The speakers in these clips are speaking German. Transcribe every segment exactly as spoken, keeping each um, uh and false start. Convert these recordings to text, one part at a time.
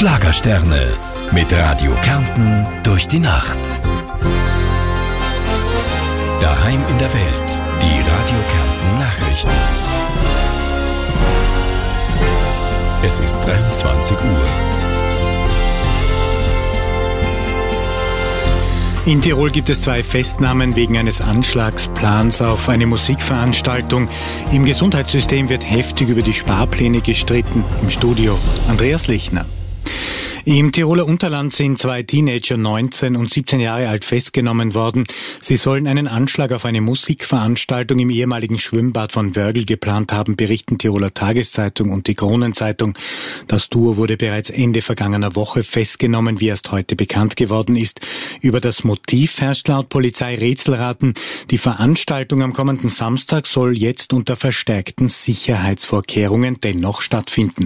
Schlagersterne mit Radio Kärnten durch die Nacht. Daheim in der Welt, die Radio Kärnten Nachrichten. Es ist dreiundzwanzig Uhr. In Tirol gibt es zwei Festnahmen wegen eines Anschlagsplans auf eine Musikveranstaltung. Im Gesundheitssystem wird heftig über die Sparpläne gestritten. Im Studio Andreas Lechner. Im Tiroler Unterland sind zwei Teenager, neunzehn und siebzehn Jahre alt, festgenommen worden. Sie sollen einen Anschlag auf eine Musikveranstaltung im ehemaligen Schwimmbad von Wörgl geplant haben, berichten Tiroler Tageszeitung und die Kronenzeitung. Das Duo wurde bereits Ende vergangener Woche festgenommen, wie erst heute bekannt geworden ist. Über das Motiv herrscht laut Polizei Rätselraten. Die Veranstaltung am kommenden Samstag soll jetzt unter verstärkten Sicherheitsvorkehrungen dennoch stattfinden.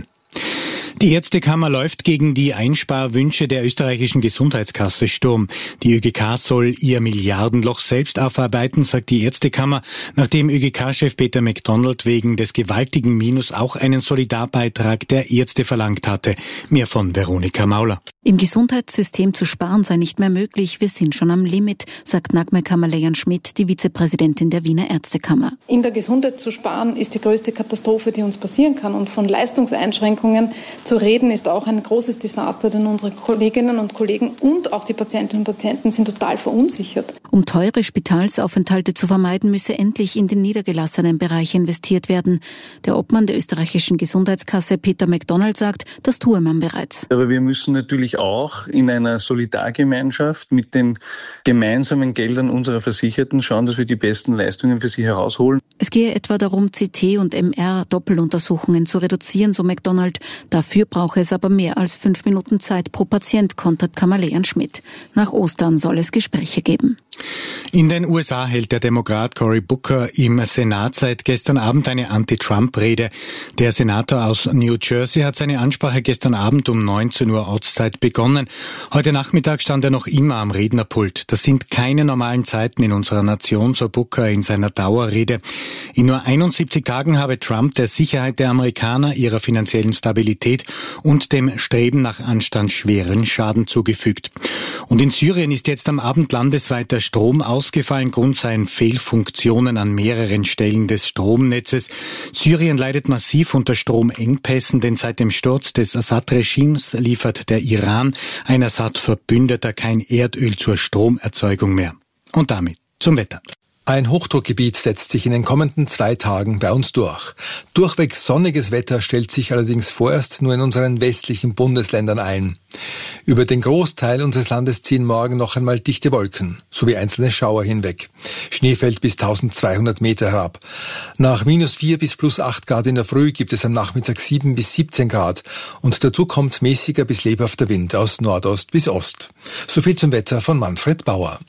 Die Ärztekammer läuft gegen die Einsparwünsche der österreichischen Gesundheitskasse Sturm. Die ÖGK soll ihr Milliardenloch selbst aufarbeiten, sagt die Ärztekammer, nachdem ÖGK-Chef Peter MacDonald wegen des gewaltigen Minus auch einen Solidarbeitrag der Ärzte verlangt hatte. Mehr von Veronika Mauler. Im Gesundheitssystem zu sparen sei nicht mehr möglich. Wir sind schon am Limit, sagt Nagmar Kammerleyan-Schmidt, die Vizepräsidentin der Wiener Ärztekammer. In der Gesundheit zu sparen ist die größte Katastrophe, die uns passieren kann. Und von Leistungseinschränkungen zu reden ist auch ein großes Desaster, denn unsere Kolleginnen und Kollegen und auch die Patientinnen und Patienten sind total verunsichert. Um teure Spitalsaufenthalte zu vermeiden, müsse endlich in den niedergelassenen Bereich investiert werden. Der Obmann der österreichischen Gesundheitskasse Peter MacDonald sagt, das tue man bereits. Aber wir müssen natürlich auch in einer Solidargemeinschaft mit den gemeinsamen Geldern unserer Versicherten schauen, dass wir die besten Leistungen für sie herausholen. Es gehe etwa darum, C T- und M R-Doppeluntersuchungen zu reduzieren, so MacDonald. Dafür brauche es aber mehr als fünf Minuten Zeit pro Patient, kontert Kammerleyan-Schmidt. Nach Ostern soll es Gespräche geben. In den U S A hält der Demokrat Cory Booker im Senat seit gestern Abend eine Anti-Trump-Rede. Der Senator aus New Jersey hat seine Ansprache gestern Abend um neunzehn Uhr Ortszeit begonnen. Heute Nachmittag stand er noch immer am Rednerpult. Das sind keine normalen Zeiten in unserer Nation, so Booker in seiner Dauerrede. In nur einundsiebzig Tagen habe Trump der Sicherheit der Amerikaner, ihrer finanziellen Stabilität und dem Streben nach Anstand schweren Schaden zugefügt. Und in Syrien ist jetzt am Abend landesweit der Strom ausgefallen. Grund seien Fehlfunktionen an mehreren Stellen des Stromnetzes. Syrien leidet massiv unter Stromengpässen, denn seit dem Sturz des Assad-Regimes liefert der Iran, ein Assad-Verbündeter, kein Erdöl zur Stromerzeugung mehr. Und damit zum Wetter. Ein Hochdruckgebiet setzt sich in den kommenden zwei Tagen bei uns durch. Durchweg sonniges Wetter stellt sich allerdings vorerst nur in unseren westlichen Bundesländern ein. Über den Großteil unseres Landes ziehen morgen noch einmal dichte Wolken, sowie einzelne Schauer hinweg. Schnee fällt bis tausendzweihundert Meter herab. Nach minus vier bis plus acht Grad in der Früh gibt es am Nachmittag sieben bis siebzehn Grad und dazu kommt mäßiger bis lebhafter Wind aus Nordost bis Ost. Soviel zum Wetter von Manfred Bauer.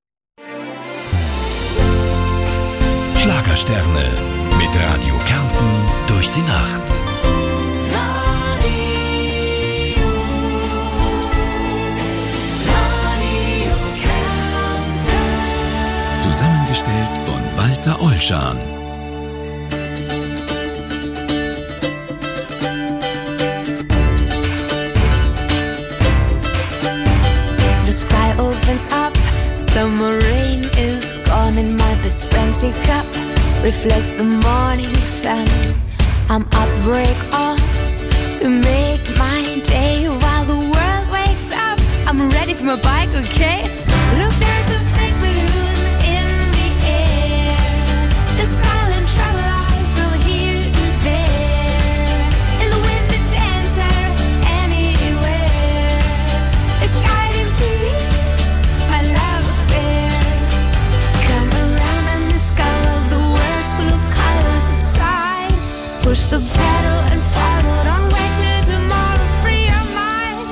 Schlagersterne mit Radio Kärnten durch die Nacht. Radio, Radio Kärnten. Zusammengestellt von Walter Olschan. The sky opens up, summer rain is gone and my best friend's cup reflects the morning sun. I'm up, break off to make my day while the world wakes up. I'm ready for my bike, okay? Look, there's a big balloon in the air. The silent traveler from here to there. In the wind, the dancer anywhere. A guiding peace, my love affair. Come around and discover the world's full of colors inside. Push the pedal and forward on way to tomorrow, free your mind.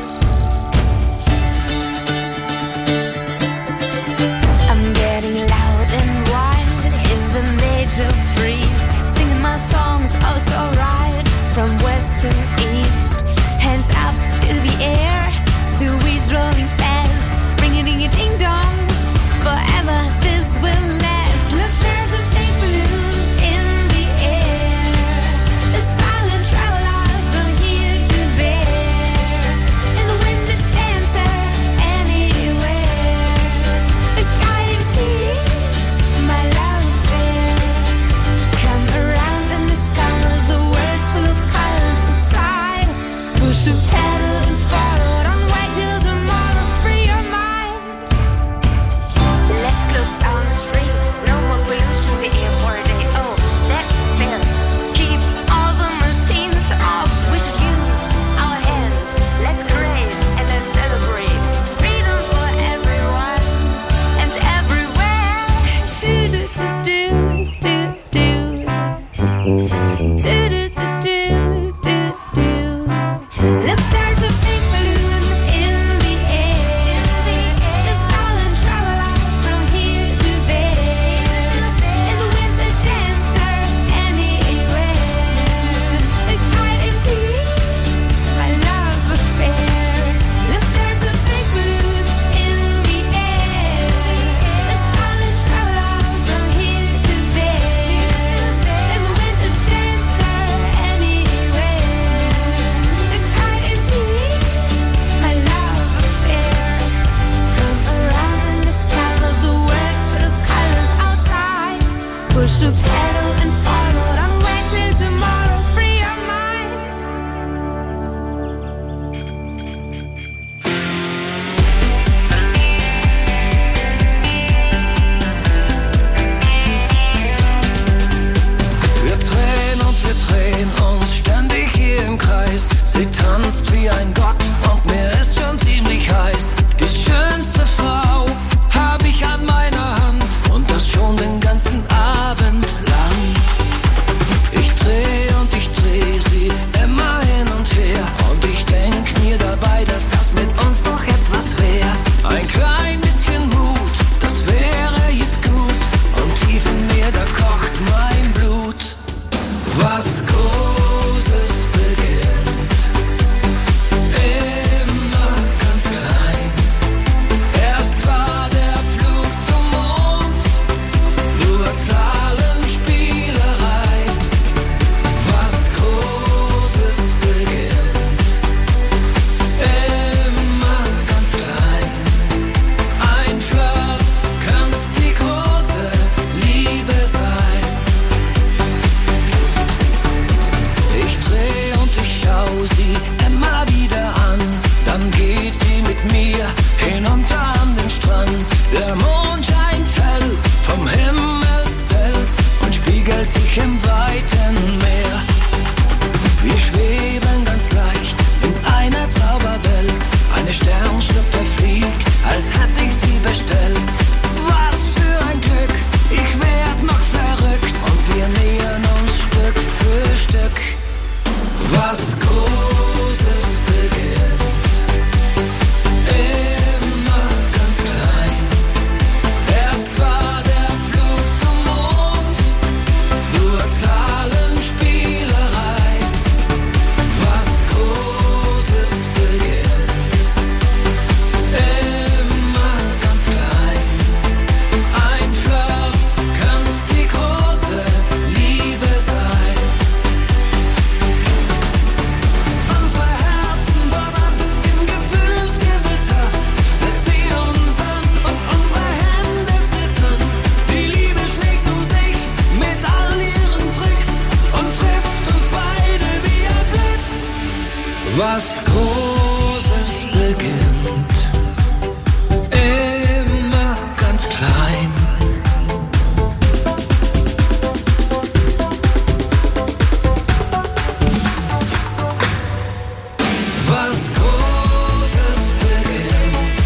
I'm getting loud and wild in the nature breeze, singing my songs oh so right, from west to east. Hands up to the air, two weeds rolling fast, ring-a-ding-a-ding-dong, forever this will last. Look, there's a big balloon in the air. The silent was Großes beginnt, immer ganz klein. Was Großes beginnt,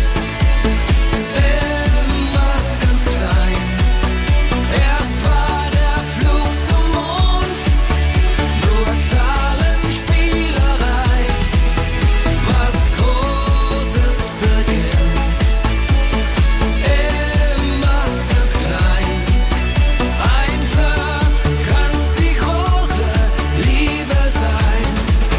immer ganz klein. Erst war der Flug zum Mond nur Zahlenspielerei. Was Großes beginnt, immer ganz klein. Ein Flirt kann's die große Liebe sein.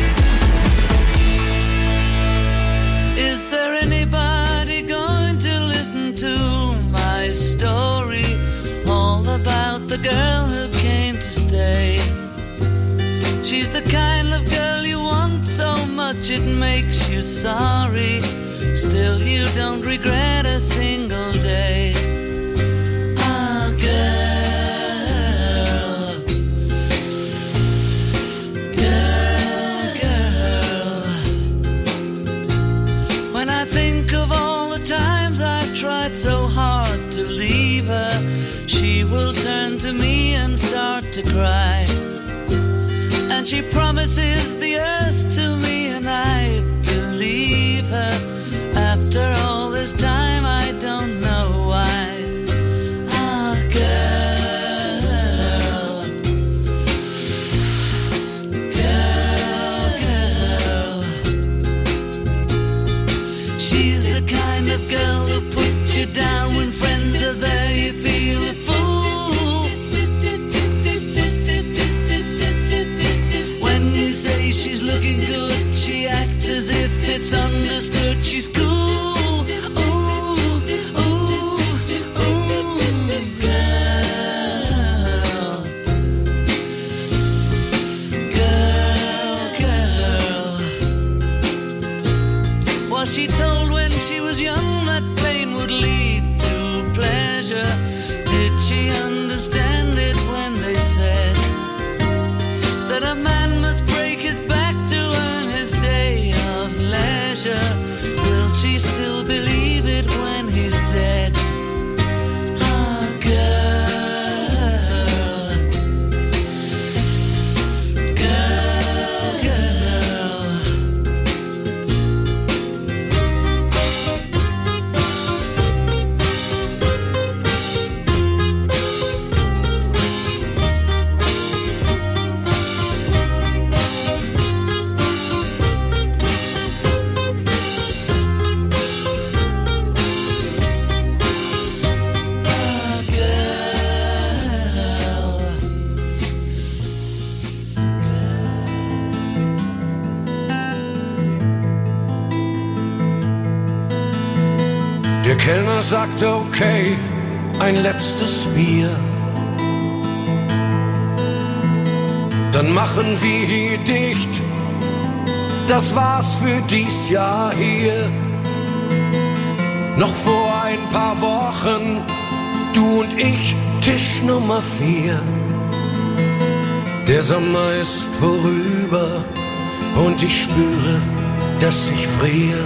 Is there anybody going to listen to my story? All about the girl who came to stay. She's the kind of girl you want so much it makes you sorry. Still you don't regret a single day. Ah, girl, girl, girl. When I think of all the times I've tried so hard to leave her, she will turn to me and start to cry. And she promises the earth to me, and I believe her. After all this time, I don't know why. Ah, girl, see she's looking good. She acts as if it's understood. She's cool. Ooh, ooh, ooh, girl. Girl, girl. Was she told when she was young that pain would lead to pleasure? Did she understand it when they said that a man must break his back to earn his day of leisure? Will she still believe it when he's dead? Ah, girl, girl, girl. Der Kellner sagte okay, ein letztes Bier. Dann machen wir hier dicht, das war's für dies Jahr hier. Noch vor ein paar Wochen, du und ich, Tisch Nummer vier. Der Sommer ist vorüber und ich spüre, dass ich friere.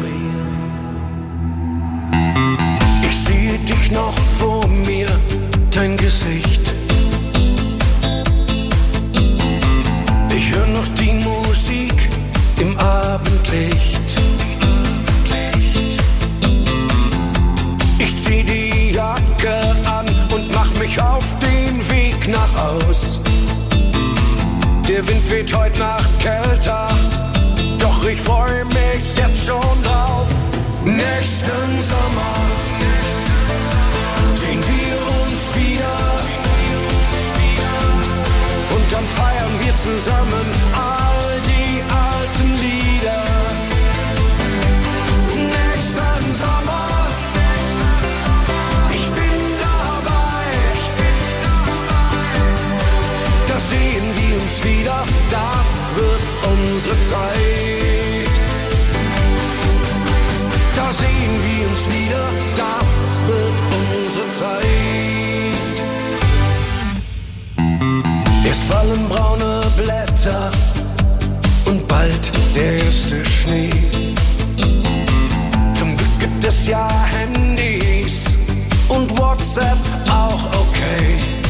Ich sehe dich noch vor mir, dein Gesicht. Ich höre noch die Musik im Abendlicht. Ich zieh die Jacke an und mach mich auf den Weg nach Haus. Der Wind weht heute Nacht kälter, doch ich freu mich jetzt schon drauf. Nächsten Sommer sehen wir uns wieder und dann feiern wir zusammen all die alten Lieder. Nächsten Sommer, ich bin dabei, da sehen wir uns wieder, das wird unsere Zeit. Da sehen wir uns wieder, das wird unsere Zeit. Erst fallen braune Blätter und bald der erste Schnee. Zum Glück gibt es ja Handys und WhatsApp auch okay.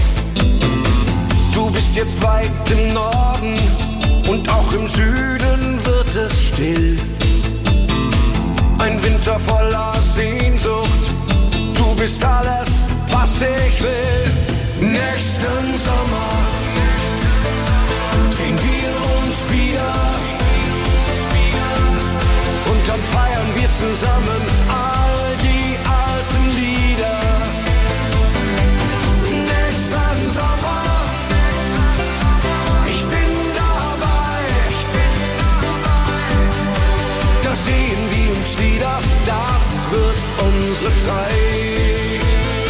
Du bist jetzt weit im Norden und auch im Süden wird es still. Ein Winter voller Sehnsucht, du bist alles, was ich will. Nächsten Sommer sehen wir uns wieder und dann feiern wir zusammen all die alten Lieder. Nächsten Sommer, ich bin dabei, da sehen wir uns wieder, das wird unsere Zeit.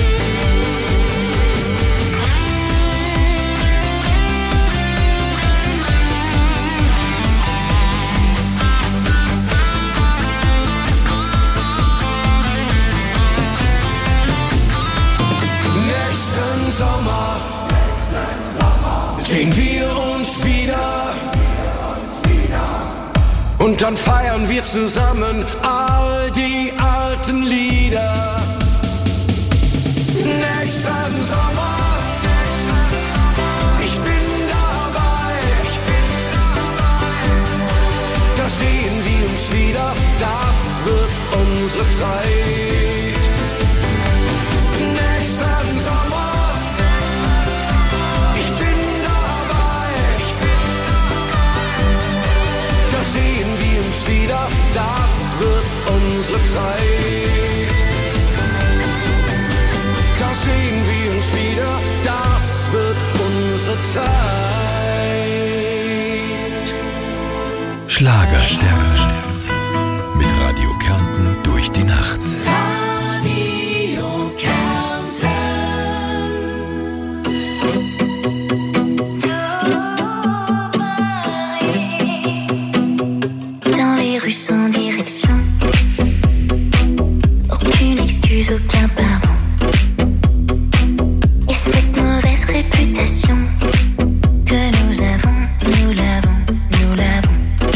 Nächsten Sommer, sehen wir uns wieder und dann feiern wir zusammen all die alten Lieder. Nächsten Sommer, ich bin dabei, da sehen wir uns wieder, das wird unsere Zeit. Nächsten Sommer, ich bin dabei, da sehen wir uns wieder, das wird unsere Zeit. Da sehen wir uns wieder, das wird unsere Zeit. Schlagersterne. Mit Radio Kärnten durch die Nacht. Radio Kärnten. Dans les rues sans direction, aucune excuse, aucun pardon. Et cette mauvaise réputation que nous avons, nous l'avons, nous l'avons.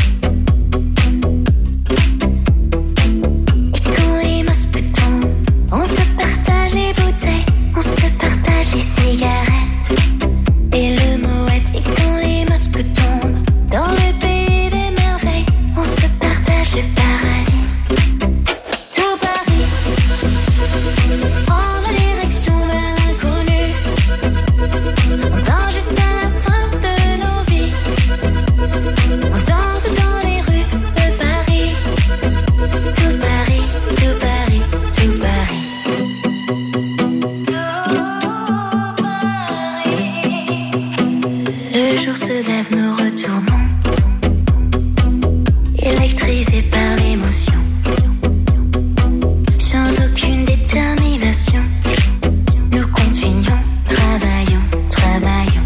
Et quand les masques tombent, on se partage les bouteilles, on se partage les cigarettes et le moët. Et quand les masques tombent, dans le pays des merveilles, on se partage le paradis. Tout Paris prend la direction vers l'inconnu. On danse jusqu'à la fin de nos vies. On danse dans les rues de Paris. Tout Paris, tout Paris, tout Paris. Le jour se lève, nous retournons, électrisés par l'émotion, sans aucune détermination. Nous continuons, travaillons, travaillons.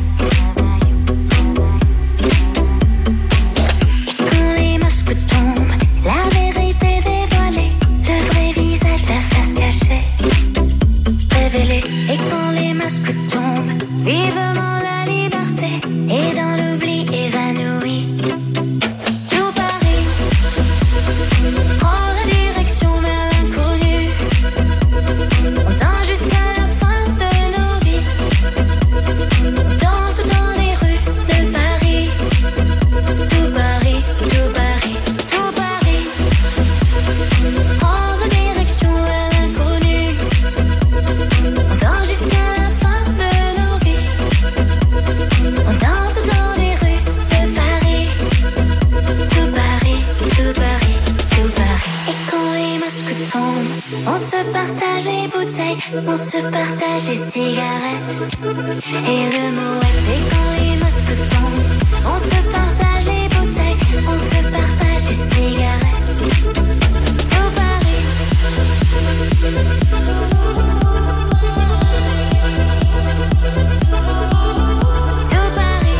Et quand les masques tombent, la vérité dévoilée, le vrai visage, la face cachée, révélée. Et quand les masques tombent, vivement la liberté, et dans l'oubli évanoui. Tout Paris prend la direction vers l'inconnu. On danse jusqu'à la fin de nos vies. On danse dans les rues de Paris. Tout Paris, tout Paris, tout Paris prend la direction vers l'inconnu. On danse jusqu'à la fin de nos vies. On danse dans les rues de Paris. Tout Paris, tout Paris, tout Paris. Et quand les masques tombent, on se partage les bouteilles, on se partage les cigarettes et le moët. Et quand les masques tombent, on se partage les bouteilles, on se partage les cigarettes. Tout Paris. Tout Paris.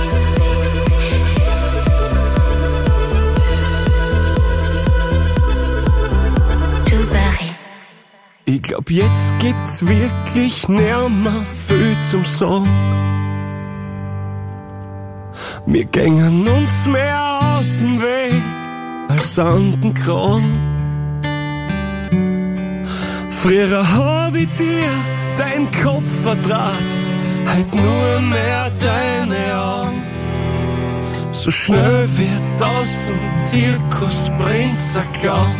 Tout Paris. Ich glaub, jetzt gibt's wirklich nimmer viel zum Sagen. Wir gängen uns mehr aus dem Weg als an den Kran. Früher hab ich dir dein Kopf vertraut, heut nur mehr deine Augen. So schnell wird aus dem Zirkusprinz ein Clown.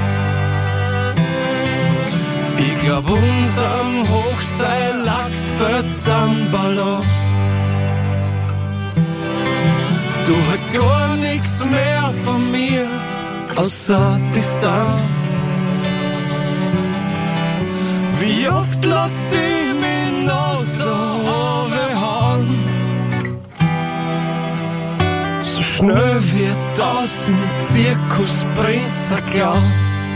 Ich glaub, unserem Hochseil lagt verzahn Balance. Du hast gar nichts mehr von mir, außer Distanz. Wie oft lass ich mich noch so runterhauen? So schnell wird aus dem Zirkusprinz ein Clown.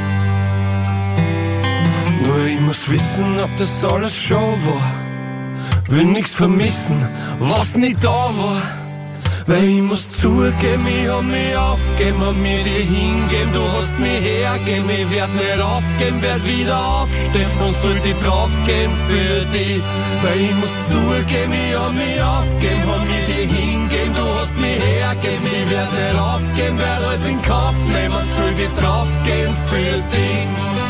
Nur ich muss wissen, ob das alles schon war. Will nix vermissen, was nicht da war. Weil ich muss zugeben, ich hab mich aufgeben, hab mir dir hingeben, du hast mich hergeben, ich werd nicht aufgeben, werd wieder aufstehen und soll dich draufgeben für dich. Weil ich muss zugeben, ich hab mich aufgeben, hab mir dir hingeben, du hast mich hergeben, ich werd nicht aufgeben, werd alles in Kauf nehmen und soll dich draufgeben für dich.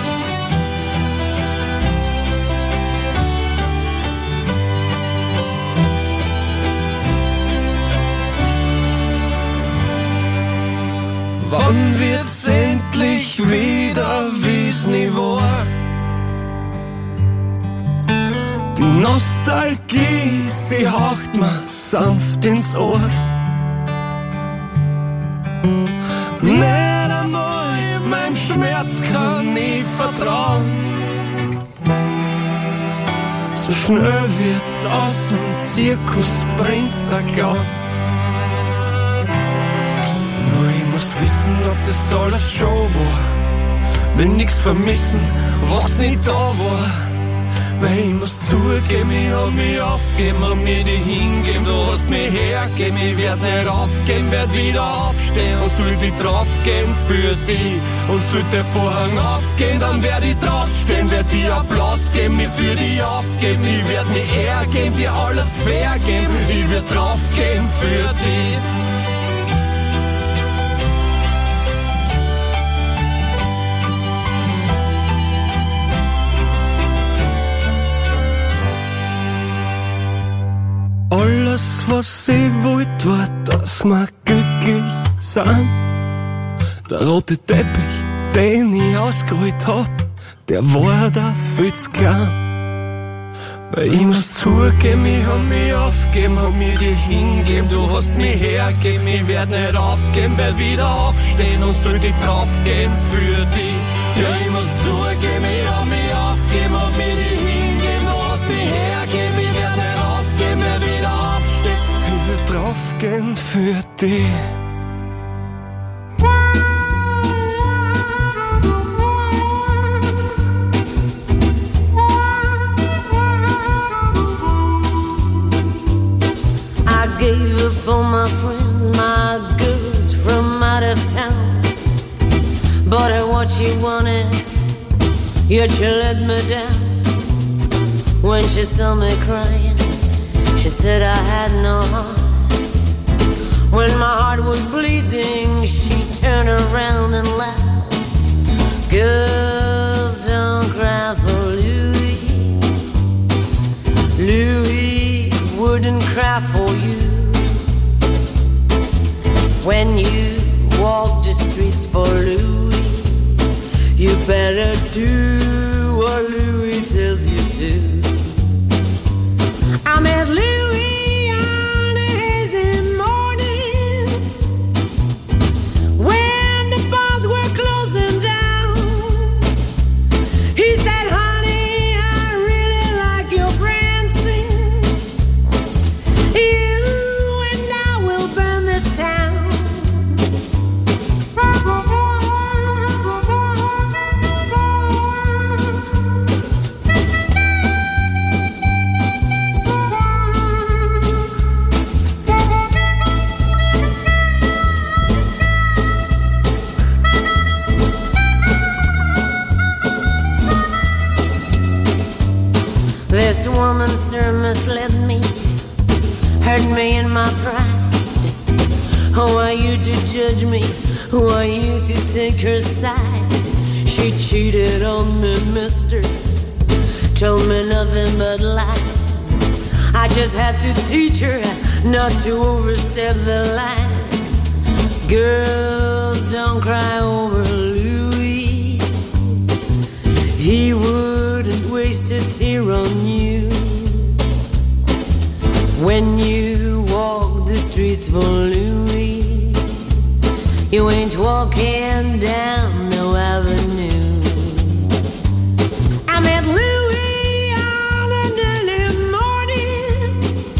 Wann wird's endlich wieder wie's nie war? Die Nostalgie, sie haucht mir sanft ins Ohr. Nicht einmal meinem Schmerz kann ich vertrauen. So schnell wird aus dem Zirkusprinz ein Clown. das alles schon war. Will nix vermissen, was nicht da war. Weil ich muss zugeben, ich hab mich aufgeben und mir die hingeben. Du hast mich hergeben, ich werd nicht aufgeben, werd wieder aufstehen und soll die draufgeben für die. Und sollte der Vorhang aufgehen, dann werd ich draufstehen, werd dir Applaus geben, mir für die aufgeben. Ich werd mich hergeben, dir alles vergeben, ich werd draufgehen für die. Alles, was ich wollt, war, dass wir glücklich sind. Der rote Teppich, den ich ausgerollt hab, der war da viel zu klein. Weil ich muss zugeben, ich hab mich aufgeben, hab mir dir hingeben, du hast mich hergeben, ich werd nicht aufgeben, werd wieder aufstehen und soll dich draufgehen für die. Ja, ich muss zugeben, ich hab mich aufgeben, hab mir dir hingeben, du hast mich hergeben, ich werd nicht aufgeben, werd wieder aufstehen, ich werd draufgehen für die. Gave up all my friends, my girls from out of town. Bought her what she wanted, yet she let me down. When she saw me crying, she said I had no heart. When my heart was bleeding, she turned around and laughed. Girls don't cry for Louis. Louis wouldn't cry for you. When you walk the streets for Louis, you better do what Louis tells you to. I met Louis on a hazy morning when the bars were closing down. He said, honey, I really like your prancing. You and I will burn this town. This woman, sir, misled me, hurt me in my pride. Who are you to judge me? Who are you to take her side? She cheated on me, mister, told me nothing but lies. I just had to teach her not to overstep the line. Girls, don't cry over Louis. He wouldn't waste a tear on you. When you walk the streets for Louis, you ain't walking down no avenue. I met Louis on an early morning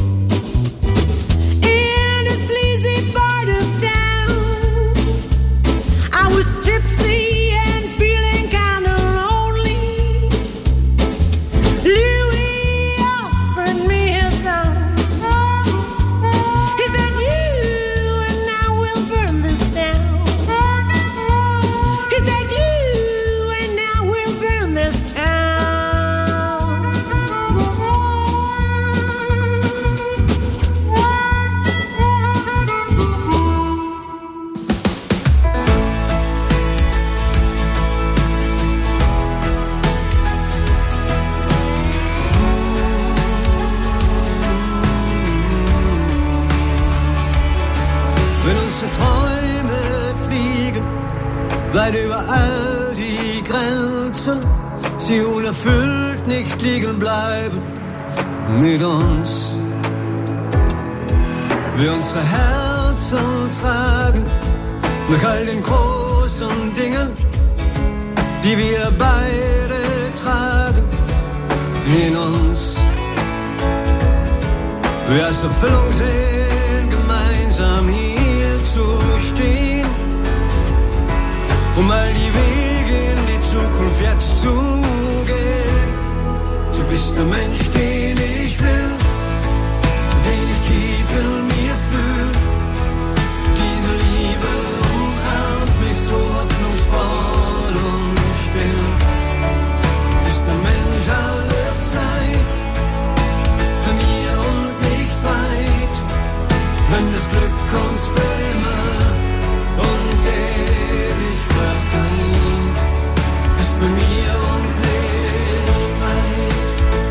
in a sleazy part of town. I was tipsy and feeling kinda lonely. Louis offered me his song. He said, you and I will burn this town. He said, you and I will burn this town. Wenn unsere Träume fliegen, weit über all die Grenzen, sie unerfüllt nicht liegen bleiben mit uns. Wir unsere Herzen fragen nach all den großen Dingen, die wir beide tragen in uns. Wir als Erfüllung sehen, gemeinsam hier zu stehen. um all die Wege in die Zukunft jetzt zu gehen. Du bist der Mensch, den ich will, den ich tief in mir fühl. Diese Liebe umarmt mich so hoffnungsvoll und still. Du bist der Mensch alle Zeit, für mir und nicht weit, wenn das Glück uns für immer und ewig vereint. Bist bei mir und nicht weit.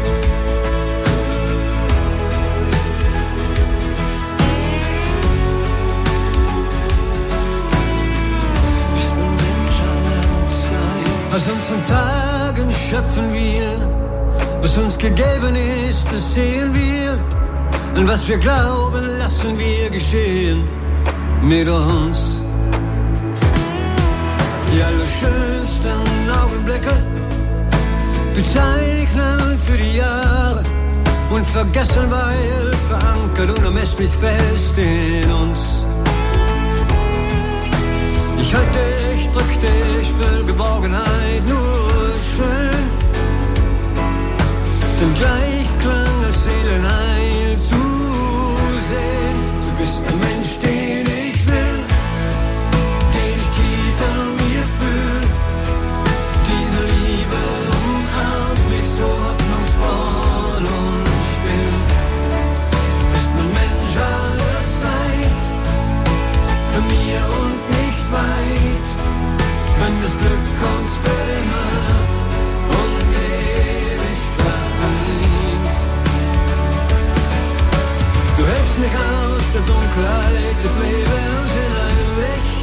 Bist ein Mensch aller Zeit. Aus unseren Tagen schöpfen wir, was uns gegeben ist, das sehen wir. Und was wir glauben, lassen wir geschehen mit uns. Die allerschönsten Augenblicke bezeichnen für die Jahre und vergessen, weil verankert unermesslich fest in uns. Ich halte dich, drück dich, für Geborgenheit nur schön. Den Gleichklang als Seelenheil zu sehen. Du bist der Mensch, den ich will, den ich tief in mir fühl. Diese Liebe umarmt mich so hoffnungsvoll und still. Du bist ein Mensch aller Zeit, für mir und nicht weit, wenn das Glück uns für immer und ewig vereint. Du hältst mich aus der Dunkelheit des Lebens in ein Licht.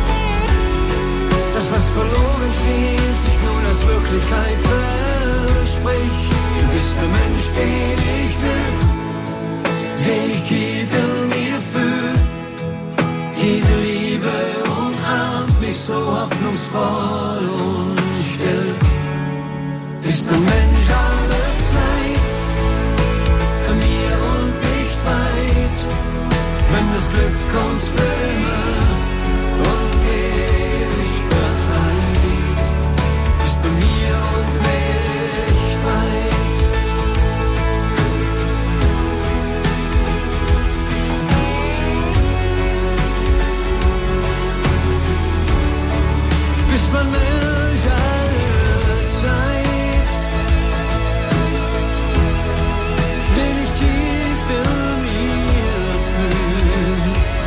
Das, was verloren schien, sich nun als Wirklichkeit verspricht. Du bist der Mensch, den ich will, den ich tief in mir fühl. Diese Liebe umarmt mich so hoffnungsvoll und still. Bist ein Mensch aller Zeit, für mir und nicht weit, wenn das Glück uns für immer und ewig vereint. Bist bei mir und nicht weit. Bist mein Mensch aller Zeit, den ich tief in mir fühl.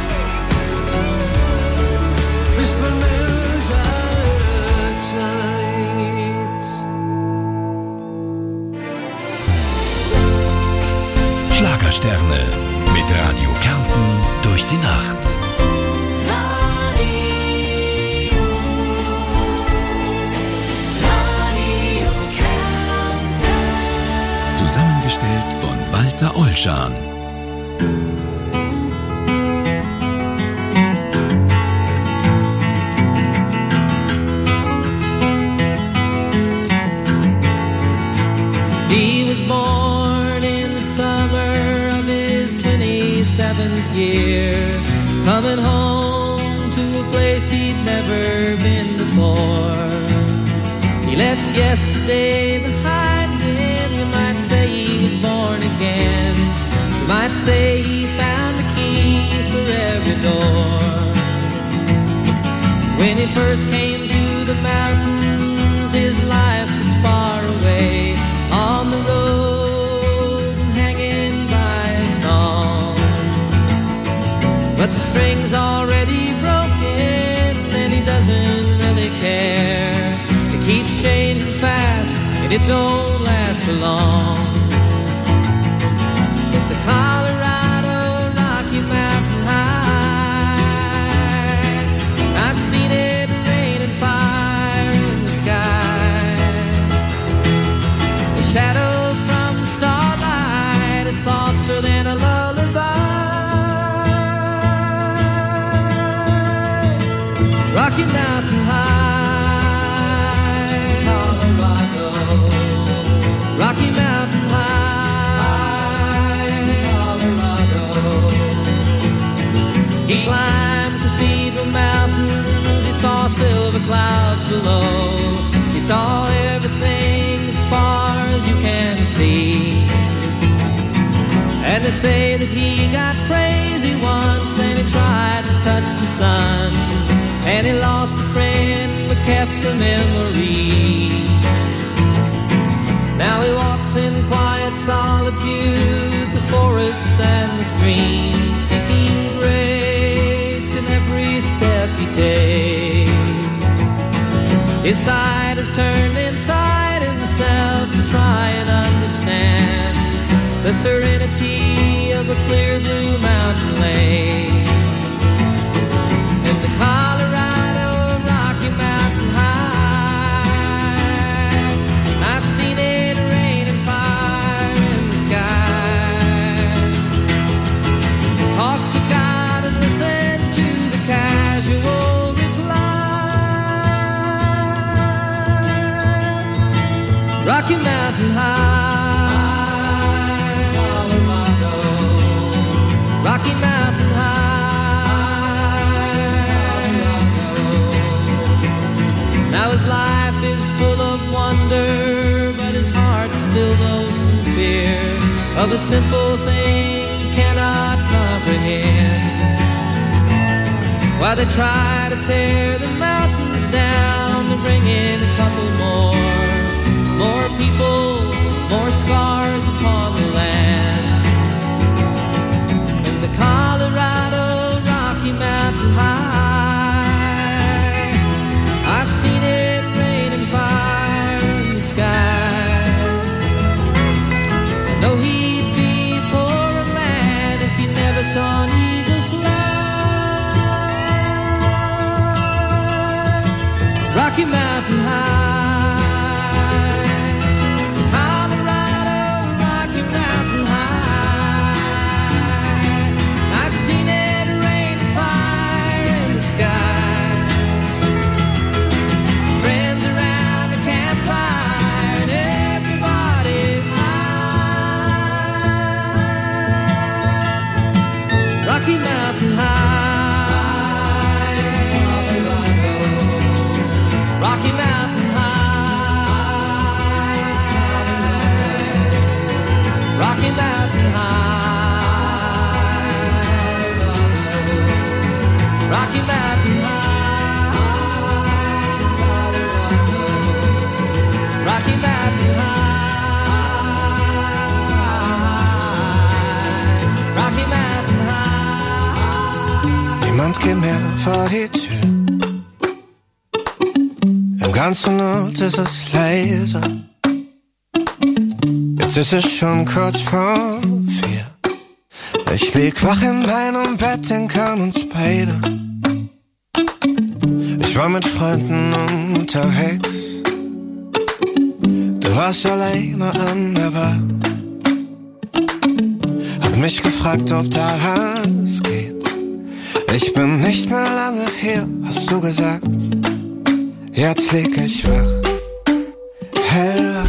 Bist mein Mensch aller Zeit. Schlagersterne mit Radio Kärnten durch die Nacht. Zusammengestellt von Walter Ollschan. He was born in the summer of his twenty-seventh year, coming home to a place he'd never been before. He left yesterday behind him. You might say he was born again. You might say he found the key for every door. When he first came to the mountains, his life was far away, on the road and hanging by a song. But the string's already broken and he doesn't really care. It keeps changing fast and it don't last for long. But the Colorado Rocky Mountain High, I've seen it rain and fire in the sky. The shadow from the starlight is softer than a lullaby. Rocky Mountain High, Colorado. Rocky Mountain High, Colorado. He climbed Cathedral Mountains, he saw silver clouds below. He saw everything as far as you can see. And they say that he got crazy once and he tried to touch the sun. And he lost a friend but kept the memory. Now he walks in quiet solitude, the forests and the streams, seeking grace in every step he takes. His side is turned inside himself to try and understand the serenity of a clear blue mountain lake. In the Colorado Rocky Mountain High, I've seen it rain and fire in the sky. Talk to God and listen to the casual reply. Rocky Mountain High, Colorado, Rocky Mountain High, Colorado. Now his life is full of wonder, but his heart still knows some fear of a simple thing he cannot comprehend. While they try to tear the mountains down to bring in a couple more, more people, more scars upon the land. In the Colorado Rocky Mountain High, I've seen it rain and fire in the sky. I know he'd be a poorer man if he never saw an eagle fly. Rocky Mountain High, Rocky Mountain High, Colorado, Rocky Mountain High, Rocky Mountain High, Rocky Mountain High, Rocky Mountain High, Rocky Mountain High. Niemand geht mehr vor die Tür. Im ganzen Ort ist es leise. Jetzt ist es schon kurz vor vier. Ich lieg wach in meinem Bett, denk an uns beide. Ich war mit Freunden unterwegs. Du warst alleine an der Bar. Hab mich gefragt, ob da was geht. Ich bin nicht mehr lange hier, hast du gesagt. Jetzt lieg ich wach, hellwach.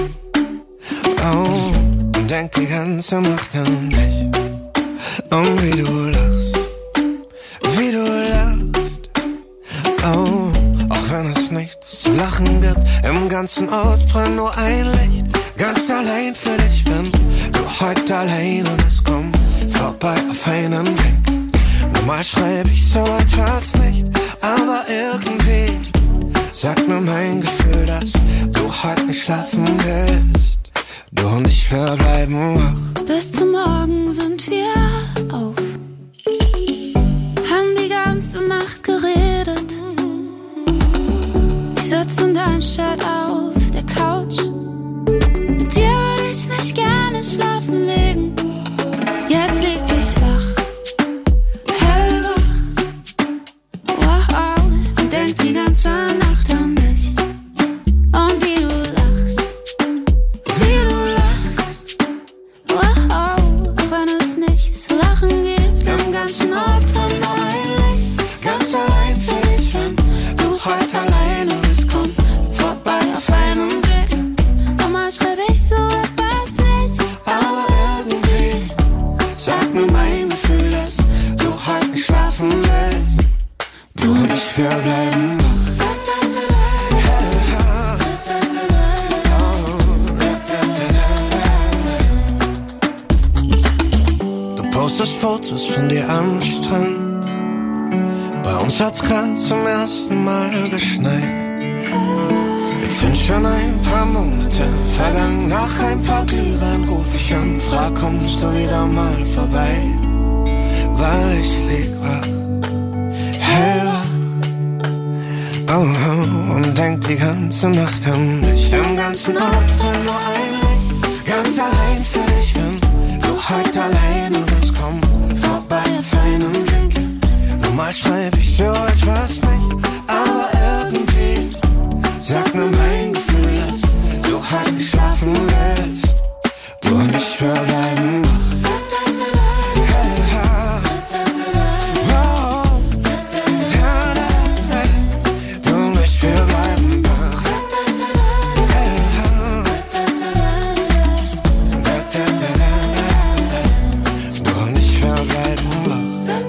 Oh, und denk die ganze Nacht an dich. Und wie du lachst, wie du lachst. Oh, auch wenn es nichts zu lachen gibt. Im ganzen Ort brennt nur ein Licht. Ganz allein für dich, wenn du heute alleine bist. Komm vorbei auf einen Drink. Normal schreib ich so etwas nicht, aber irgendwie sagt mir mein Gefühl, dass du heute nicht schlafen willst. Du und ich, wir bleiben wach. Bis zum Morgen sind wir auf, haben die ganze Nacht geredet. Ich sitz in deinem Shirt auf der Couch. Mit dir würde ich mich gerne schlafen legen. Jetzt lieg ich wach, die ganze Nacht an dich. Und wie du lachst, wie du lachst. Wow, auch wenn es nichts zu lachen gibt. du und ich, wir bleiben wach. Du postest Fotos von dir am Strand. Bei uns hat's grad zum ersten Mal geschneit. Jetzt sind schon ein paar Monate vergangen. Nach ein paar Glühwein ruf ich an, frag, kommst du wieder mal vorbei? Weil ich lieg wach, hellwach, oh, oh, und denk die ganze Nacht an dich. Im ganzen Ort brennt nur ein Licht, ganz allein für dich, wenn du halt alleine bist, komm vorbei für einen Drink. Normal schreib ich so etwas nicht, aber irgendwie sag mir mein Gefühl, dass du halt nicht schlafen willst. Du und ich, wir bleiben wach. Du und ich, wir bleiben wach. Du und ich, wir bleiben wach.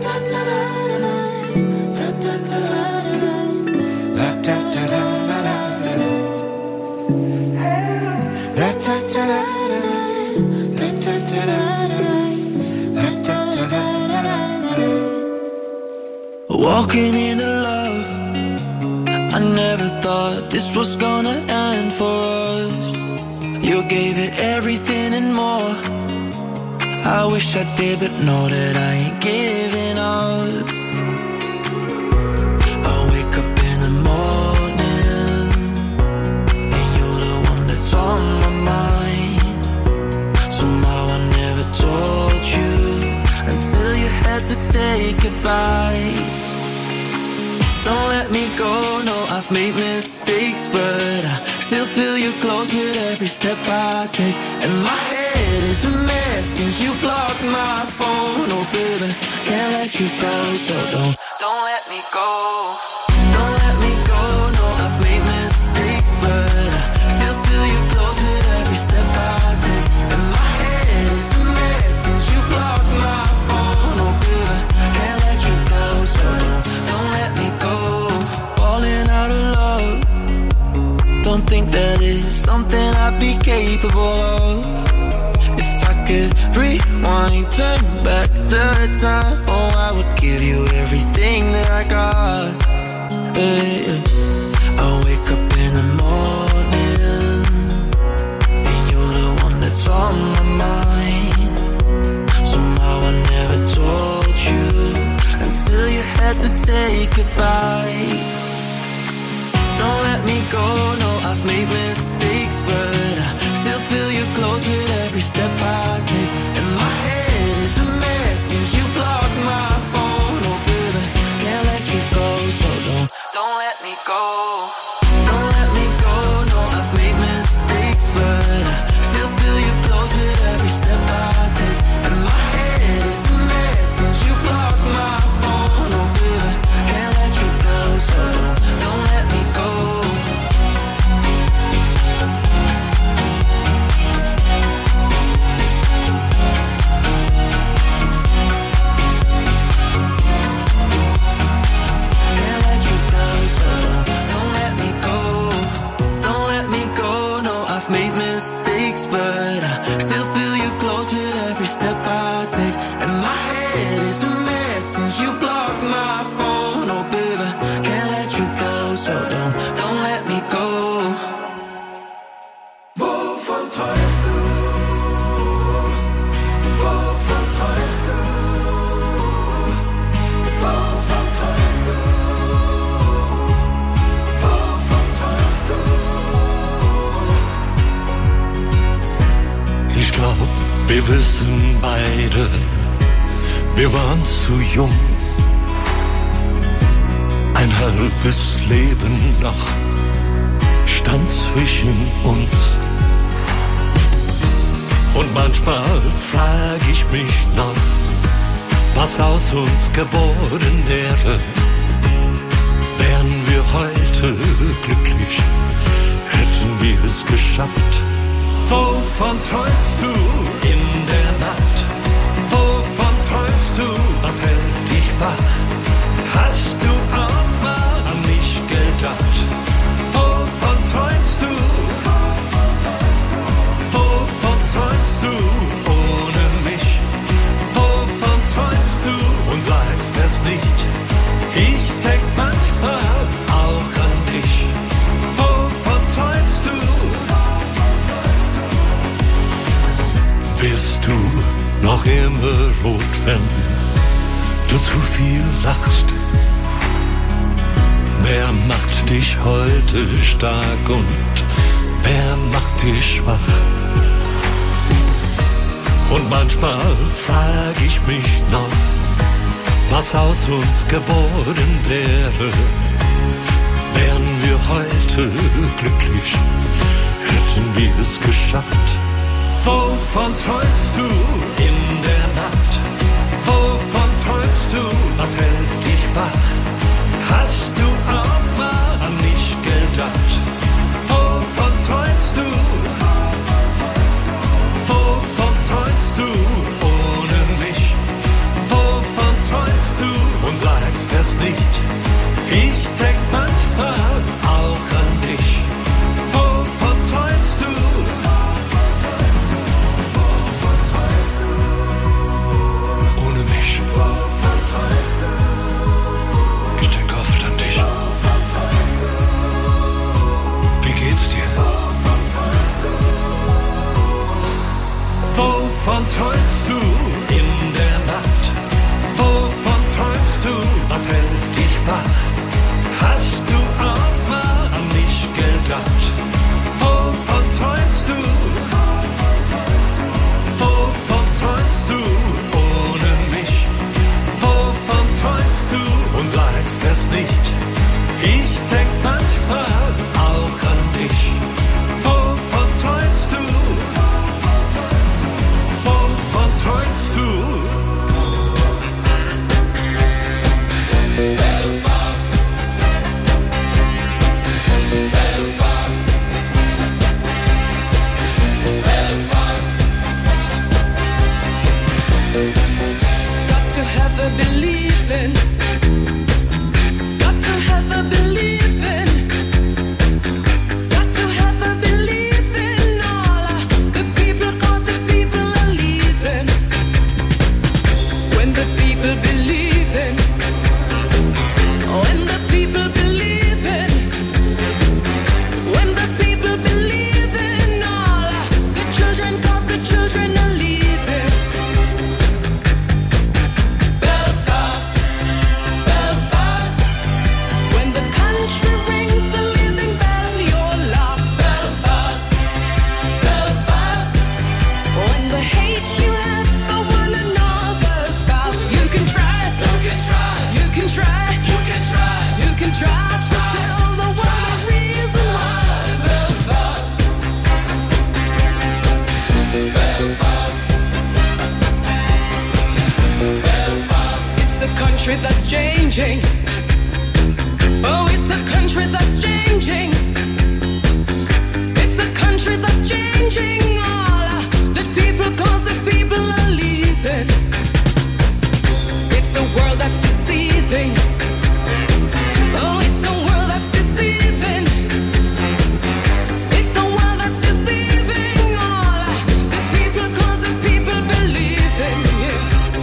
Walking into love, I never thought this was gonna end for us. You gave it everything and more. I wish I did, but know that I ain't giving up. I wake up in the morning and you're the one that's on my mind. Somehow I never told you until you had to say goodbye. Don't let me go, no, I've made mistakes, but I still feel you close with every step I take. And my head is a mess since you blocked my phone. Oh baby, can't let you go, so don't, don't let me go. Don't let me go, no, I've made mistakes, but I still feel you close with every step I take. And my head is a mess since you blocked my phone. Oh baby, can't let you go, so don't, don't let me go. Falling out of love, don't think that is something I'd be capable of. If I could rewind, turn back the time, oh, I would give you everything that I got. Yeah. I wake up in the morning and you're the one that's on my mind. Somehow I never told you until you had to say goodbye. Don't let me go, no, I've made mistakes, but I still feel you close with every step I take. And my head is a mess since you blocked my phone. Oh baby, can't let you go, so don't, don't let me go. Don't let me go, no, I've made mistakes, but I still feel you close with every step I take. And my head is a mess since you blocked my phone. Oh baby, can't let you go, so don't, don't let me go. I've made mistakes, but I still feel you close with every step I take. And my head is a mess since you blocked my phone. Oh baby, can't let you go, so don't, don't let me go. Wovon träumst du? Wovon träumst du? Wovon träumst du? Wovon träumst du? Ich glaub, wir wissen beide, wir waren zu jung. Ein halbes Leben noch stand zwischen uns. Und manchmal frag ich mich noch, was aus uns geworden wäre, wären wir heute glücklich, hätten wir es geschafft. Wovon träumst du in der Nacht? Wovon träumst du? Was hält dich wach? Hast du Angst? Arme rot, wenn du zu viel lachst. Wer macht dich heute stark und wer macht dich schwach? Und manchmal frag ich mich noch, was aus uns geworden wäre, wären wir heute glücklich, hätten wir es geschafft. Wovon träumst du in der Nacht? Wovon träumst du? Was hält dich wach? Hast du auch mal an mich gedacht? Wovon träumst du? Wovon träumst du ohne mich? Wovon träumst du und sagst es nicht? Ich denk manchmal auch an dich. Wovon träumst du? Ohne mich. Wovon träumst du? Ich denk oft an dich. Wovon träumst du? Wie geht's dir? Wovon träumst du? Wovon träumst du in der Nacht? Wovon träumst du? Was hält dich wach? Hast du auch mal an mich gedacht? Wovon träumst du? Wovon träumst du ohne mich? Wovon träumst du und sagst es nicht? Ich denk manchmal auch an dich. Wovon träumst du? Wovon träumst du? Belfast, Belfast, Belfast. Got to have a believing. Got to have a believing. Got to have a believing. All the people, 'cause the people are leaving. When the people believe in. When the people believe in, when the people believe in all the children, 'cause the children are leaving. Belfast, Belfast, when the country rings the living bell, you're lost. Belfast, Belfast, when the hate you have for one another's past. You can try, you can try, you can try. You can try to tell the world the reason why. Belfast, Belfast, Belfast. It's a country that's changing. Oh, it's a country that's changing. It's a country that's changing. All the people, 'cause the people are leaving. It's a world that's deceiving. Oh, it's a world that's deceiving. It's a world that's deceiving all the people, 'cause the people believe in you.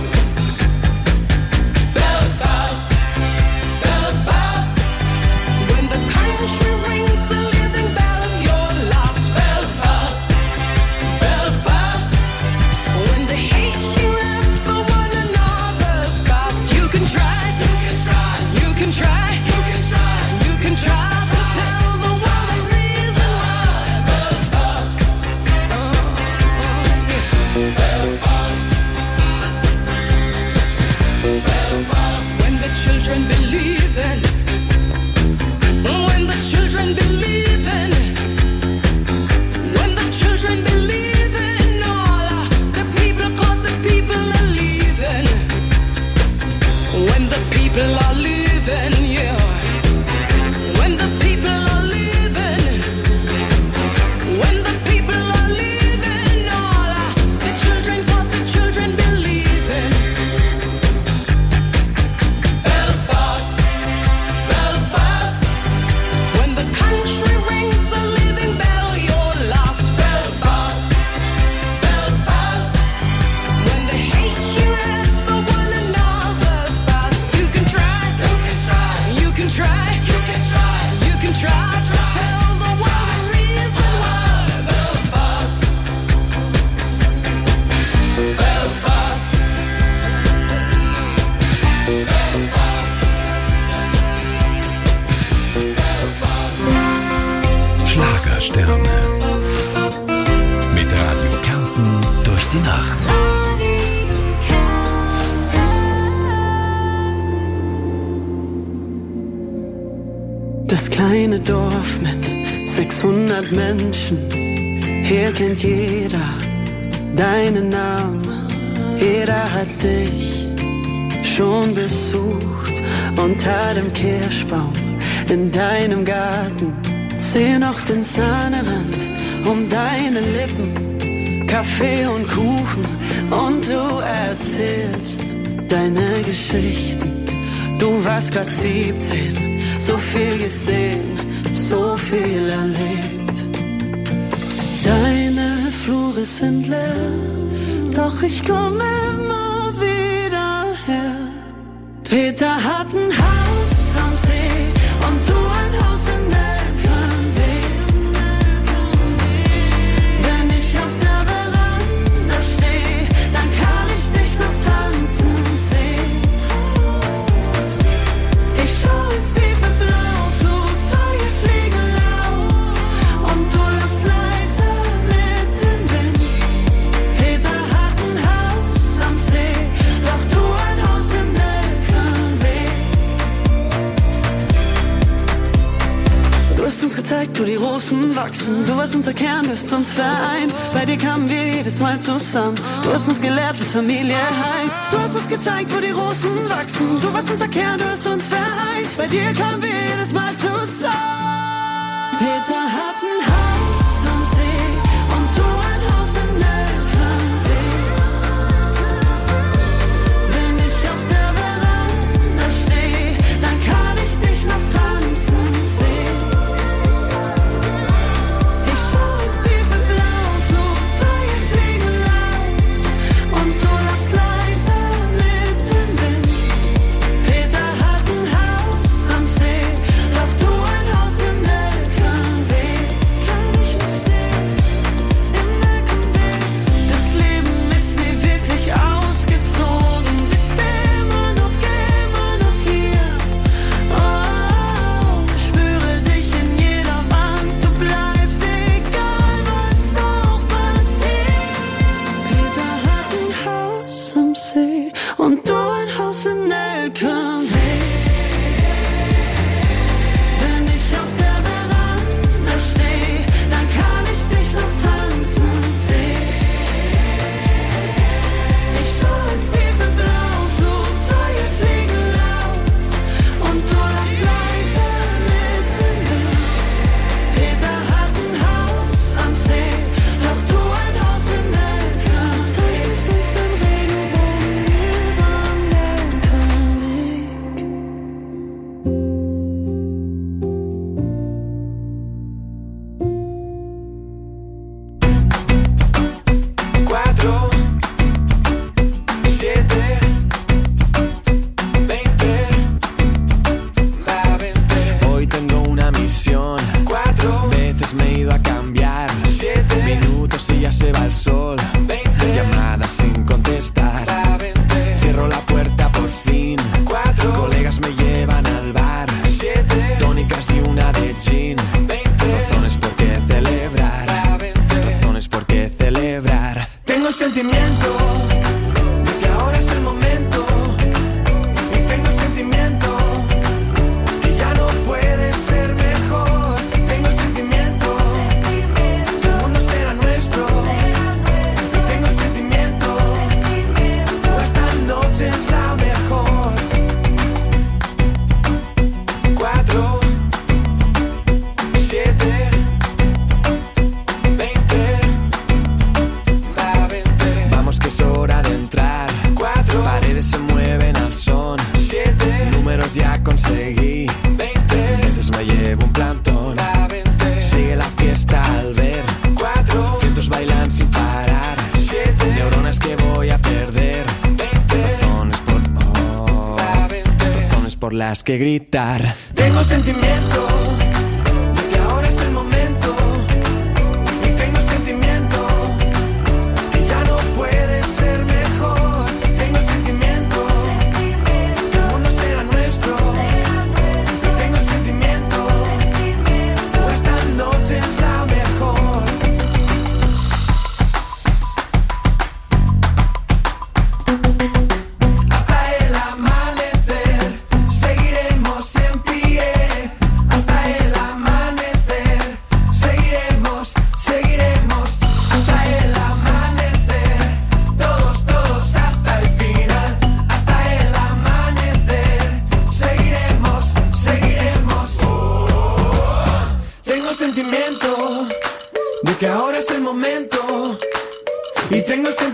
Belfast, Belfast, when the country rings the living bell, you're lost. Belfast, Belfast, when the hate you have for one another's past. You can try, you can try, you can try. You can try to tell the world the reason why. Belfast, oh, oh, yeah. Belfast, Belfast, when the children believe in, when the children believe in, when the children believe in all the people, 'cause the people are leaving. When the people are leaving, yeah. When the people are leaving, when the people are leaving, all the children, 'cause the children believe in. Belfast, Belfast, when the country rings the living bell, you're lost. Belfast, Belfast, when the hate you have for one another's past. You can try, you can try. Sterne. Mit Radio Kärnten durch die Nacht. Das kleine Dorf mit sechshundert Menschen, hier kennt jeder deinen Namen. Jeder hat dich schon besucht unter dem Kirschbaum in deinem Garten. Seh noch den Sahnerand um deine Lippen, Kaffee und Kuchen und du erzählst deine Geschichten. Du warst grad siebzehn, so viel gesehen, so viel erlebt. Deine Flure sind leer, doch ich komme immer wieder her. Peter hat ein Haus am See und du ein Haus in Nelkenweg. Wenn ich auf der Veranda steh, dann kann ich dich noch tanzen sehen. Ich schau ins tiefe Blau, Flugzeuge fliegen laut und du lachst leise mit dem Wind. Peter hat ein Haus am See, doch du ein Haus im Nelkenweg. Du hast uns gezeigt, wo die Rosen wachsen. Du warst unser Kern, du hast uns vereint. Bei dir kamen wir jedes Mal zusammen. Du hast uns gelehrt, was Familie heißt. Du hast uns gezeigt, wo die Rosen wachsen. Du warst unser Kern, du hast uns vereint. Bei dir kamen wir jedes Mal zusammen. Peter hat ein Haus am See und du ein Haus im Nelkenweg. Wenn ich auf der Veranda steh, dann kann ich dich noch tanzen sehen. Ich schau ins tiefe Blau, Flugzeuge fliegen laut und du lachst leise mit dem Wind. Peter hat ein Haus am See, doch du ein Haus im Nelkenweg. Kann ich noch sehen, im Nelkenweg. Das Leben ist nie wirklich ausgezogen, bist immer noch, immer noch hier. Oh, spüre dich in jeder Wand, du bleibst, egal was auch passiert. Peter hat ein Haus am See und du ein Haus im Nelkenweg. Wenn ich auf der Veranda steh, dann kann ich dich noch tanzen sehen. Ich schau ins tiefe Blau, Flugzeuge fliegen laut und du lachst leise mit dem Wind. Peter hat ein Haus am See, doch du ein Haus im Nelkenweg. Zeigst uns den Regenbogen überm Nelkenweg. Cuatro, siete, veinte, va veinte. Hoy tengo una misión. Cuatro, Veces me he ido a cambiar. siete, Minutos y ya se va el sol. veinte, Llamadas sin contestar. va veinte. Cierro la puerta por fin. Cuatro, Colegas me llevan al bar. siete, Tónicas y una de gin. veinte, Razones por qué celebrar. va veinte. Razones por qué celebrar. Tengo el sentimiento de que ahora es el momento. Y tengo el sentimiento que ya no puede ser mejor. Tengo el sentimiento que el mundo será nuestro. Y tengo el sentimiento que esta noche es la mejor. Cuatro, siete, veinte, va veinte. Vamos que es hora de entrar. Cuatro, Paredes se mueven al son. siete, Números ya conseguí. veinte, Veces me llevo un plantón. va veinte. Sigue la fiesta al ver. Cuatro, Cientos bailan sin parar. siete, Neuronas que voy a perder. veinte, Razones por... Oh, va veinte. razones por las que gritar. Tengo el sentimiento de que ahora es el momento. Y tengo el sentimiento que ya no puede ser mejor. Tengo el sentimiento que el mundo será nuestro. Y tengo el sentimiento que esta noche es la mejor.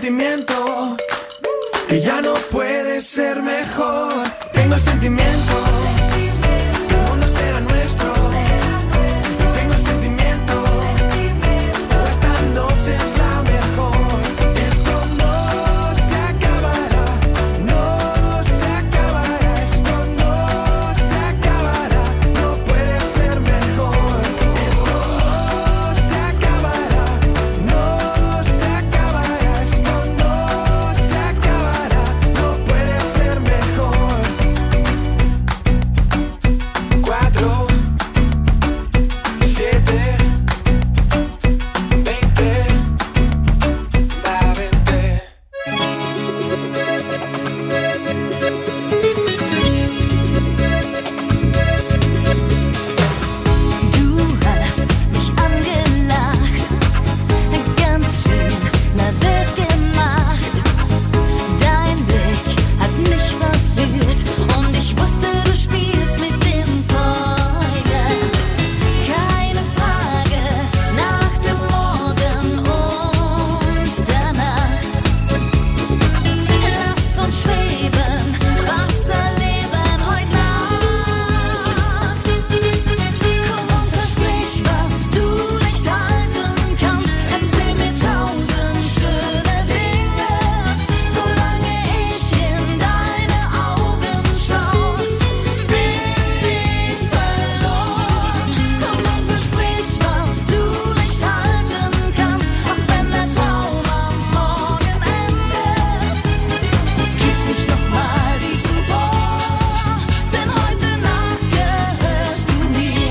sentimiento que ya no puede ser mejor. Tengo el sentimiento que el mundo será nuestro. Y tengo el sentimiento que esta noche es la mejor. Esto no se acabará, no se acabará. Esto no se acabará, no puede ser mejor. Esto no se acabará, no se acabará. Esto no se acabará, no puede ser mejor. Cuatro, siete, veinte, va veinte. Du hast mich angelacht, ganz schön nervös gemacht. Dein Blick hat mich verführt und ich wusste, du spielst mit dem Feuer. Keine Frage nach dem Morgen und danach. Lass uns schweben, was erleben heute Nacht. Komm und versprich, was du nicht halten kannst. Erzähl mir tausend schöne Dinge, solange ich in deine Augen schau, bin ich verloren. Komm und versprich, was du nicht halten kannst, auch wenn der Traum am Morgen endet. Küss mich nochmal wie zuvor, denn heute Nacht gehörst du mir.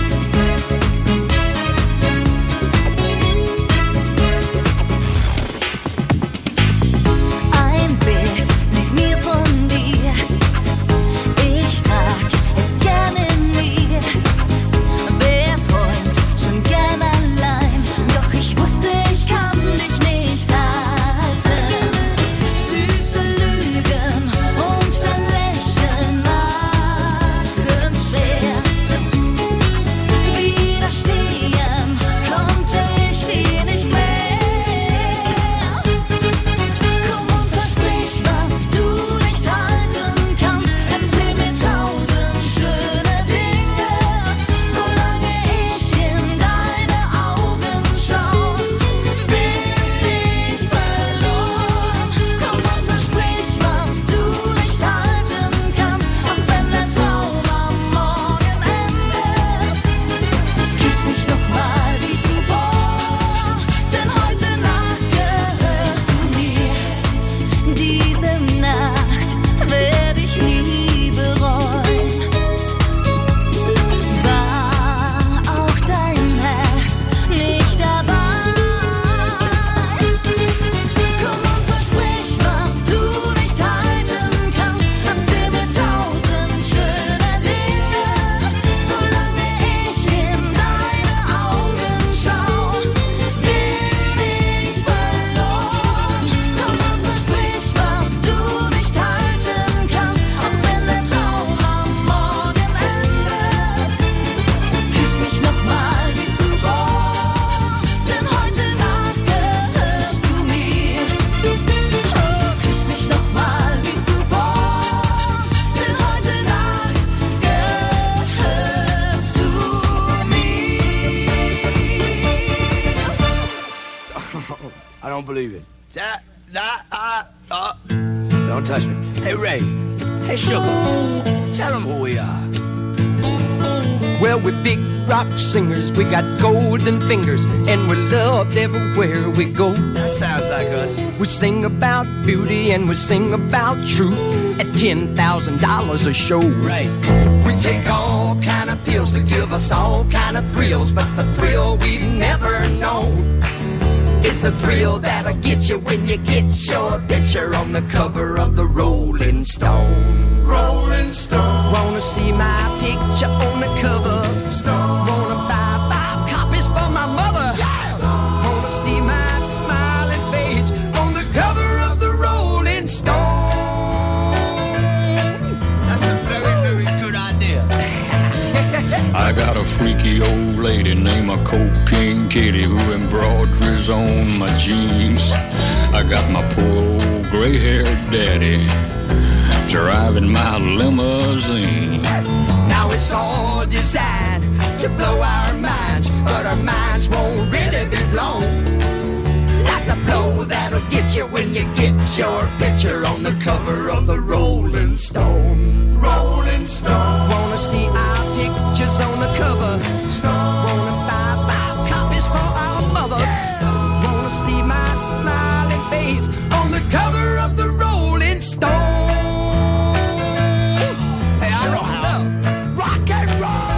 Ein Bild mit mir von dir, ich trag es gerne in mir. Wer träumt schon gern allein, doch ich wusste, ich kann dich nicht halten. Süße Lügen und dein Lächeln machen schwer. Widerstehen konnte ich dir nicht mehr. Komm und versprich, was du nicht halten kannst. Erzähl mir tausend schöne Dinge, solange ich in deine Augen schau, bin ich verloren. Komm und versprich, was du nicht halten kannst, auch wenn der Traum am Morgen endet. Küss mich nochmal wie zuvor, denn heute Nacht gehörst du mir. Diese Nacht werde ich nie bereuen. War auch dein Herz nicht dabei? Komm und versprich, was du nicht halten kannst. Erzähl mir tausend schöne Dinge, solange ich in deine Augen schau, bin ich verloren. Komm und versprich, was du nicht halten kannst, auch wenn der Traum am Morgen endet. Küss mich nochmal wie zuvor, denn heute Nacht gehörst du mir. Oh, küss mich nochmal wie zuvor, denn heute Nacht gehörst du mir. I don't believe it. That, that, uh, uh. Don't touch me. Hey, Ray. Hey, Sugar. Tell them who we are. Well, we're big rock singers, we got golden fingers, and we're loved everywhere we go. That sounds like us. We sing about beauty and we sing about truth at ten thousand dollars a show. Right. We take all kind of pills to give us all kind of thrills, but the thrill we've never known is the thrill that'll get you when you get your picture on the cover of the Rolling Stone. Rolling Stone. Wanna see my picture on the cover? Stone. Wanna buy five copies for my mother? Wanna see my smiling face on the cover of the Rolling Stone? That's a very, very good idea. I got a freaky old lady named a Cocaine Kitty who embroiders on my jeans. I got my poor old gray-haired daddy driving my limousine. Now it's all designed to blow our minds, but our minds won't really be blown. Like the blow that'll get you when you get your picture on the cover of the Rolling Stone. Rolling Stone. Wanna see our pictures on the cover? Stone. Wanna buy five copies for our mothers? Stone. Wanna see my smiling face on the cover of the Rolling Stone? Hey, I know how. Rock and roll!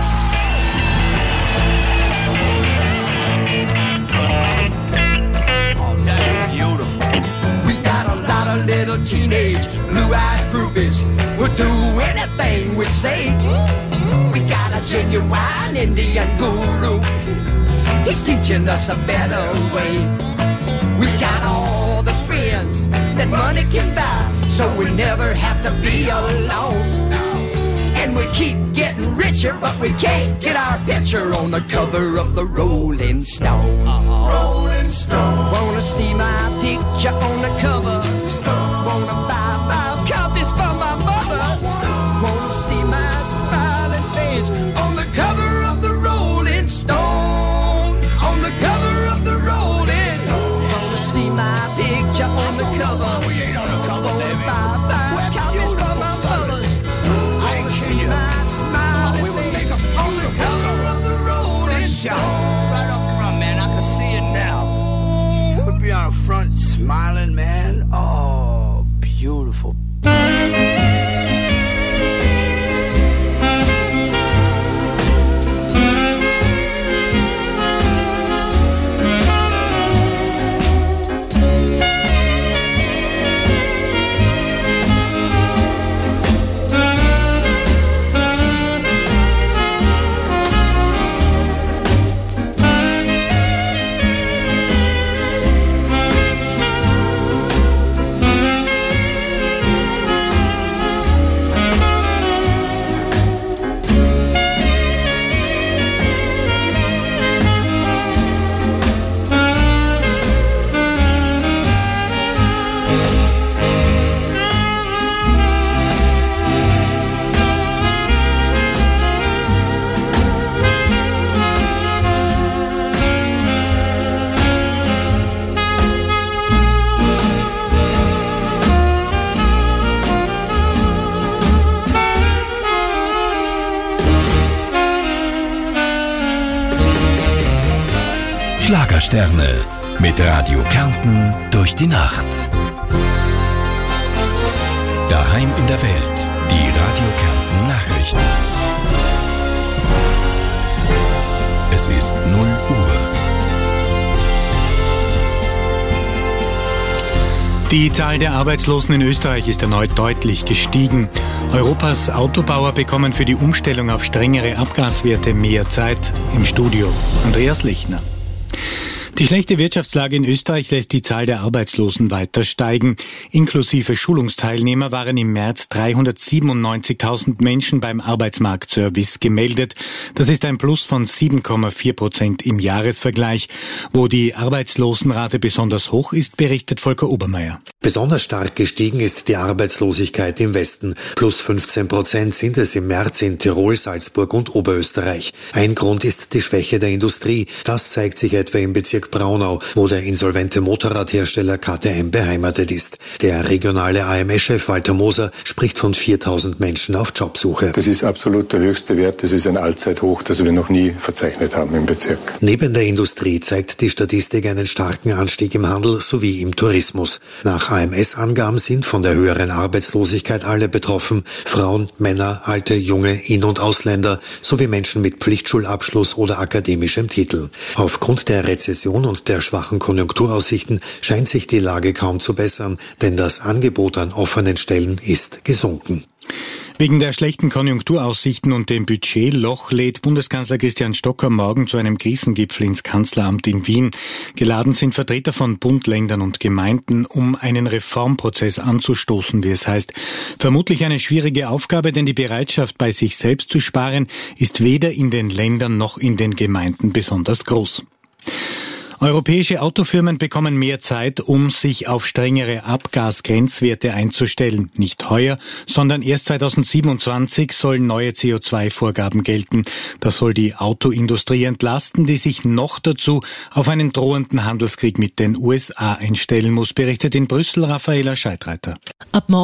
Oh, that's beautiful. We got a lot of little teenage blue-eyed groupies who'll do anything we say. We got a genuine Indian guru. He's teaching us a better way. We got all the friends that money can buy, so we never have to be alone. And we keep getting richer, but we can't get our picture on the cover of the Rolling Stone. Rolling Stone. Wanna see my picture on the cover? Stone. Wanna buy five copies for my mother? Stone. Wanna see my smiling face on the cover of the Rolling Stone? On the cover of the Rolling Stone. Wanna see my picture on the cover? Wanna buy five copies for my mother? Wanna see my smiling face on the cover of the Rolling Stone? Right up front, man, I can see it now. We'll be on the front smiling, man. Oh, beautiful. Schlagersterne mit Radio Kärnten durch die Nacht. Daheim in der Welt, die Radio Kärnten Nachrichten. Es ist null Uhr. Die Zahl der Arbeitslosen in Österreich ist erneut deutlich gestiegen. Europas Autobauer bekommen für die Umstellung auf strengere Abgaswerte mehr Zeit. Im Studio Andreas Lechner. Die schlechte Wirtschaftslage in Österreich lässt die Zahl der Arbeitslosen weiter steigen. Inklusive Schulungsteilnehmer waren im März dreihundertsiebenundneunzigtausend Menschen beim Arbeitsmarktservice gemeldet. Das ist ein Plus von sieben Komma vier Prozent im Jahresvergleich. Wo die Arbeitslosenrate besonders hoch ist, berichtet Volker Obermeier. Besonders stark gestiegen ist die Arbeitslosigkeit im Westen. Plus fünfzehn Prozent sind es im März in Tirol, Salzburg und Oberösterreich. Ein Grund ist die Schwäche der Industrie. Das zeigt sich etwa im Bezirk Braunau, wo der insolvente Motorradhersteller K T M beheimatet ist. Der regionale A M S-Chef Walter Moser spricht von viertausend Menschen auf Jobsuche. Das ist absolut der höchste Wert. Das ist ein Allzeithoch, das wir noch nie verzeichnet haben im Bezirk. Neben der Industrie zeigt die Statistik einen starken Anstieg im Handel sowie im Tourismus. Nach A M S-Angaben sind von der höheren Arbeitslosigkeit alle betroffen. Frauen, Männer, alte, junge, In- und Ausländer sowie Menschen mit Pflichtschulabschluss oder akademischem Titel. Aufgrund der Rezession und der schwachen Konjunkturaussichten scheint sich die Lage kaum zu bessern, denn das Angebot an offenen Stellen ist gesunken. Wegen der schlechten Konjunkturaussichten und dem Budgetloch lädt Bundeskanzler Christian Stocker morgen zu einem Krisengipfel ins Kanzleramt in Wien. Geladen sind Vertreter von Bund, Ländern und Gemeinden, um einen Reformprozess anzustoßen, wie es heißt. Vermutlich eine schwierige Aufgabe, denn die Bereitschaft, bei sich selbst zu sparen, ist weder in den Ländern noch in den Gemeinden besonders groß. Europäische Autofirmen bekommen mehr Zeit, um sich auf strengere Abgasgrenzwerte einzustellen. Nicht heuer, sondern erst zweitausendsiebenundzwanzig sollen neue C O zwei Vorgaben gelten. Das soll die Autoindustrie entlasten, die sich noch dazu auf einen drohenden Handelskrieg mit den U S A einstellen muss, berichtet in Brüssel Raffaela Scheidreiter. Ab